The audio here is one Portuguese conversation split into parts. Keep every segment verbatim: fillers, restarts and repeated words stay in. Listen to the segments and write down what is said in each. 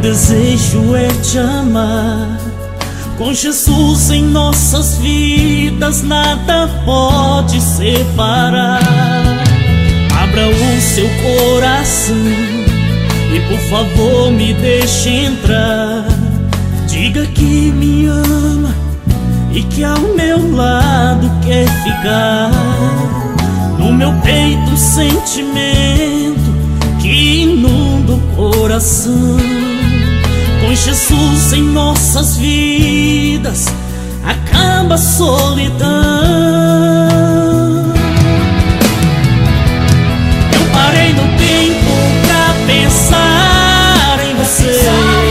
desejo é te amar. Com Jesus em nossas vidas nada pode separar. Abra o seu coração e por favor me deixe entrar. Diga que me ama e que ao meu lado quer ficar. No meu peito um sentimento que inunda o coração. Com Jesus em nossas vidas acaba a solidão. Eu parei no tempo pra pensar em você.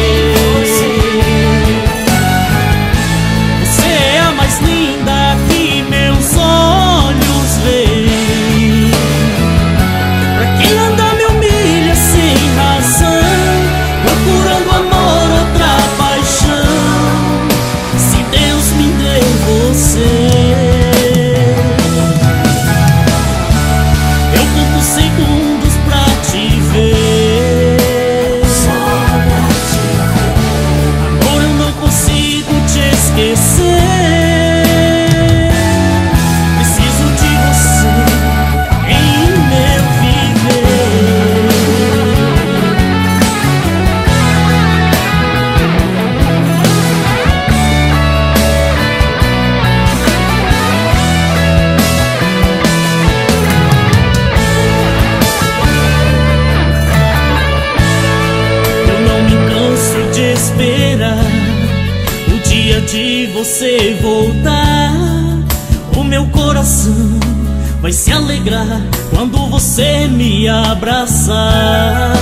Você é a mais linda que meus olhos veem. Pra quem anda me humilha sem razão, procurando amor, outra paixão. Se Deus me deu você, eu conto segundos pra te ver. Amor, eu não consigo te esquecer. Preciso de você em meu viver. Eu não me canso de esperar o dia de você voltar. O meu coração vai se alegrar quando você me abraçar.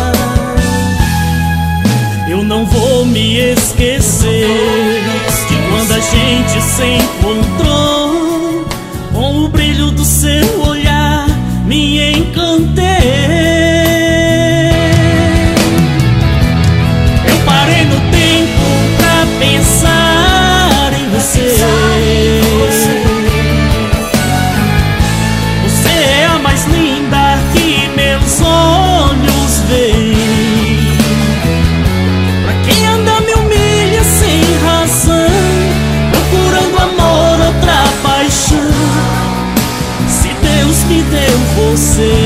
Eu não vou me esquecer de quando a gente se encontrou. Com o brilho do seu olhar me encantei. Eu parei no tempo pra pensar em você. Você é a mais linda que meus olhos veem. Pra quem anda me humilha sem razão, procurando amor, outra paixão. Se Deus me deu você,